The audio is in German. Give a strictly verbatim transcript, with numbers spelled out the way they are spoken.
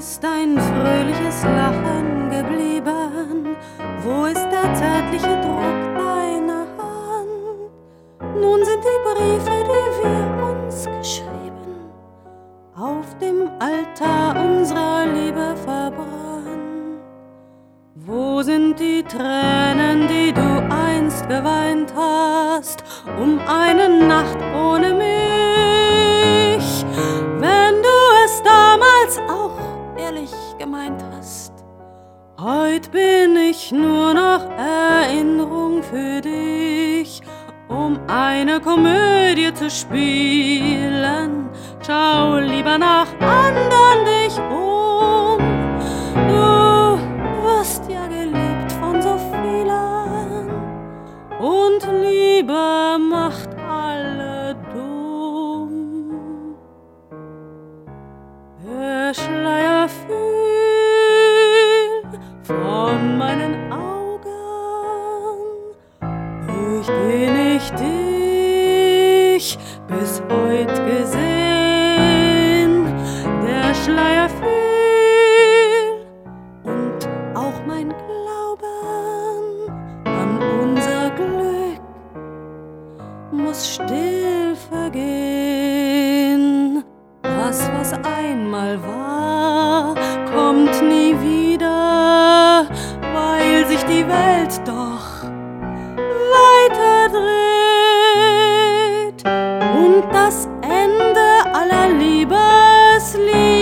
ist dein fröhliches Lachen geblieben? Wo ist der zärtliche Druck deiner Hand? Nun sind die Briefe, die wir uns geschrieben, auf dem Altar unserer Liebe verbrannt. Wo sind die Tränen, die du einst geweint hast, um eine Nacht ohne mich? Wenn du es damals auch ehrlich gemeint hast, heut bin ich nur noch Erinnerung für dich. Um eine Komödie zu spielen, schau lieber nach anderen dich um. Du wirst ja geliebt von so vielen, und Liebe macht alle dumm. Der Schleier fiel von meinen Augen, durch den ich dich bis heut gesehen. Der Schleier fiel und auch mein Glauben an unser Glück muss still vergehen. Das, was einmal war, kommt nie wieder, weil sich die Welt doch weiter dreht und das Ende aller Liebeslieder